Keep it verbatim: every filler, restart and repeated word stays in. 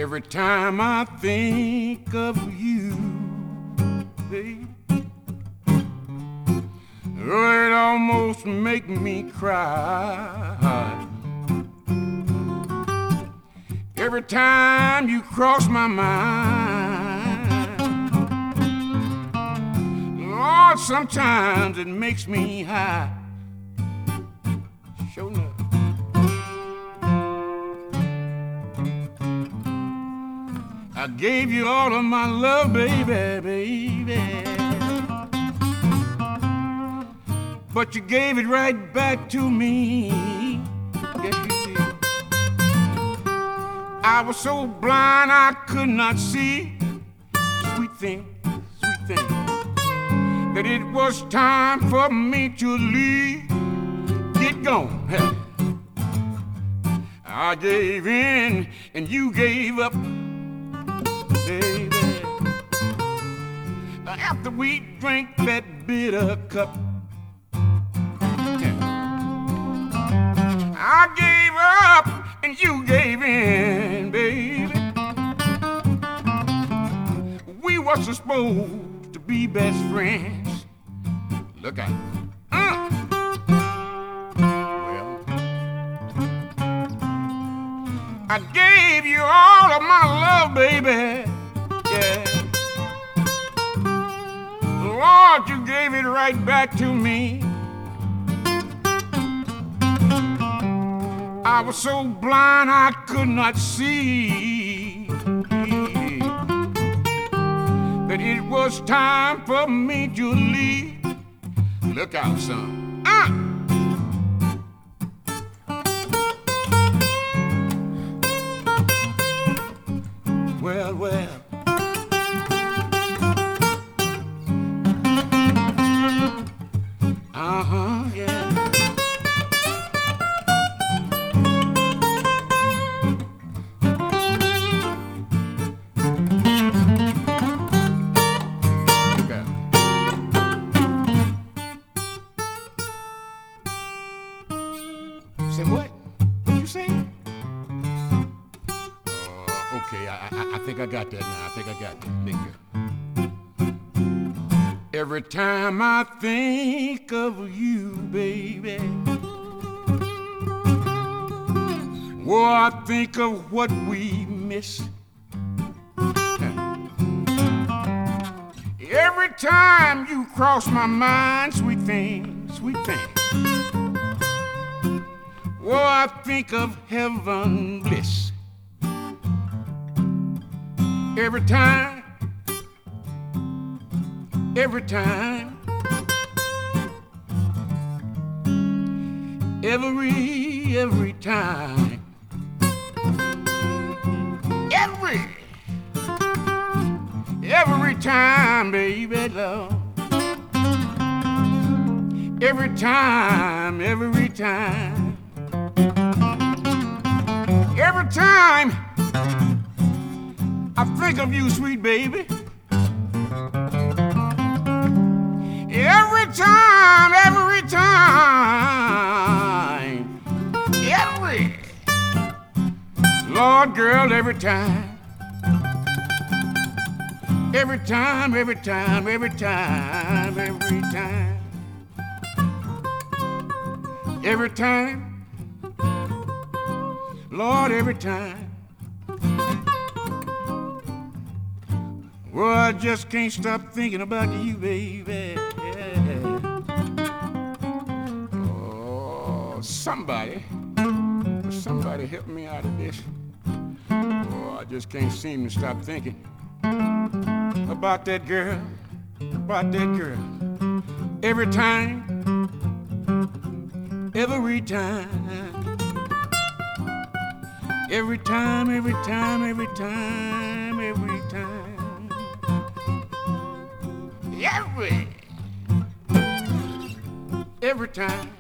Every time I think of you, baby, oh, it almost make me cry. Every time you cross my mind, Lord, sometimes it makes me high. Sure enough. I gave you all of my love, baby, baby, but you gave it right back to me. Yes, you did. I was so blind I could not see, sweet thing, sweet thing, that it was time for me to leave. Get gone. Hey. I gave in and you gave up, baby. After we drank that bitter cup, I gave up and you gave in, baby. We were supposed to be best friends. Look out. Uh. Well, I gave you all of my love, baby. Yeah. Lord, you gave it right back to me. I was so blind I could not see that it was time for me to leave. Look out, son. Uh. Well, well. Uh-huh, yeah. Say what? What you say? Uh, okay, I, I, I think I got that now. I think I got that. Nigga. Every time I think of you, baby, oh, I think of what we miss. Every time you cross my mind, sweet thing, sweet thing, oh, I think of heaven bliss. Every time, every time, every, every time, every, every time, baby, love. Every time, every time, every time I think of you, sweet baby. Every time, every time, every, Lord, girl, every time, every time, every time, every time, every time, every time, Lord, every time. Well, I just can't stop thinking about you, baby. Oh, somebody, somebody help me out of this. Oh, I just can't seem to stop thinking about that girl, about that girl. Every time, every time, every time, every time, every time, every time. Every, every time.